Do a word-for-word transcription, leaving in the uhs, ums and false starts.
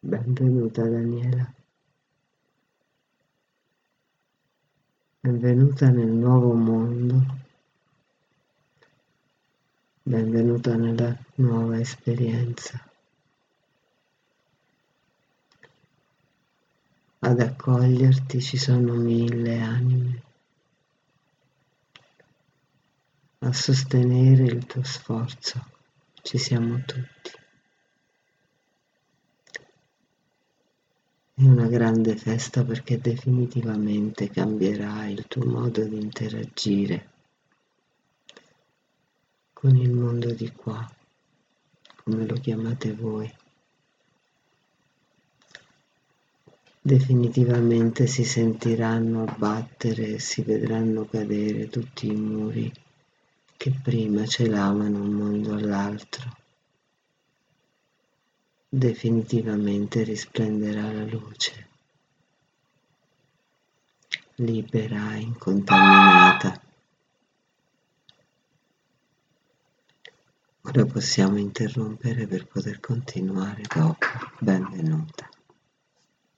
Benvenuta Daniela, benvenuta nel nuovo mondo, benvenuta nella nuova esperienza. Ad accoglierti ci sono mille anime, a sostenere il tuo sforzo ci siamo tutti. È una grande festa perché definitivamente cambierà il tuo modo di interagire con il mondo di qua, come lo chiamate voi. Definitivamente si sentiranno abbattere e si vedranno cadere tutti i muri che prima celavano un mondo all'altro. Definitivamente risplenderà la luce, libera e incontaminata. Ora possiamo interrompere per poter continuare dopo. Benvenuta.